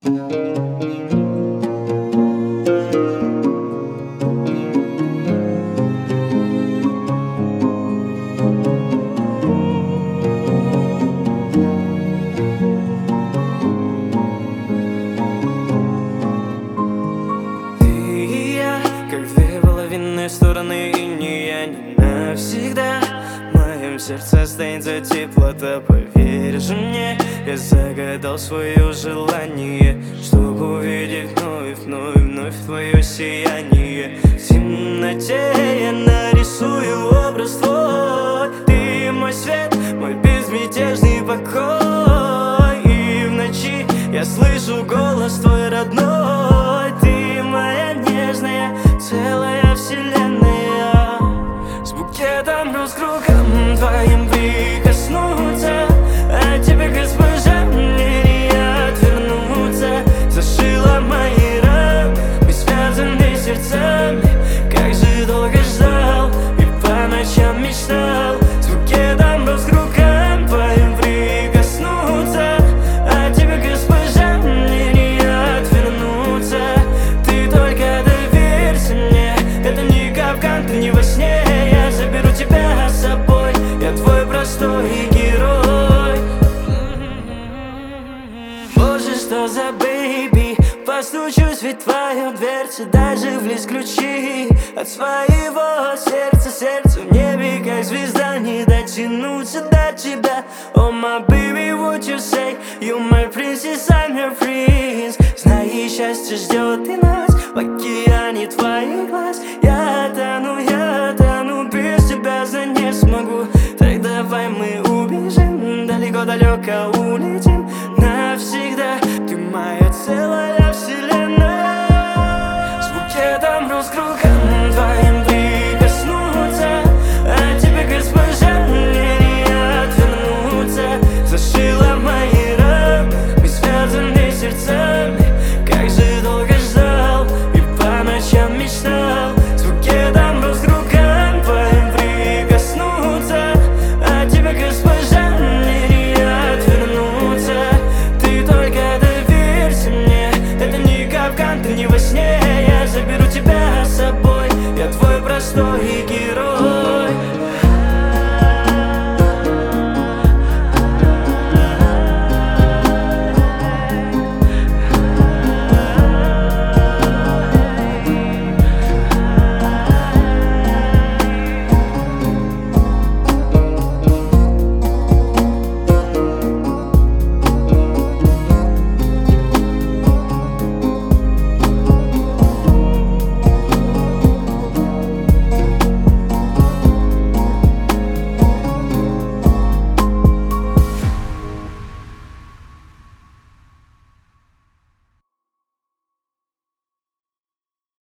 Как две половинные стороны иния, не навсегда. В моем сердце останется теплота, поверь же мне. Я загадал свое желание, чтобы увидеть вновь твое сияние. В темноте я нарисую образ твой. Ты мой свет, мой безмятежный покой. И в ночи я слышу голос твой родной. Ты моя нежная, целая вселенная. С букетом роз кругом твоим прикоснуться. От тебя, госпожа, мне не отвернуться. Зашила мои раны, мы связаны сердцами. Как же долго ждал и по ночам мечтал. С букетом роз кругом твоим прикоснуться. От тебя, госпожа, мне не отвернуться. Ты только доверься мне, это не капкан, ты не во сне. Я заберу тебя с собой, я твой простой герой. Боже, что за бэйби, постучусь ведь в твою дверцу, даже в ключи от своего сердца. Сердцу в небе, как звезда, не дотянуться до тебя. Oh my baby, what you say? You my princess, I'm your prince. Знай, счастье ждет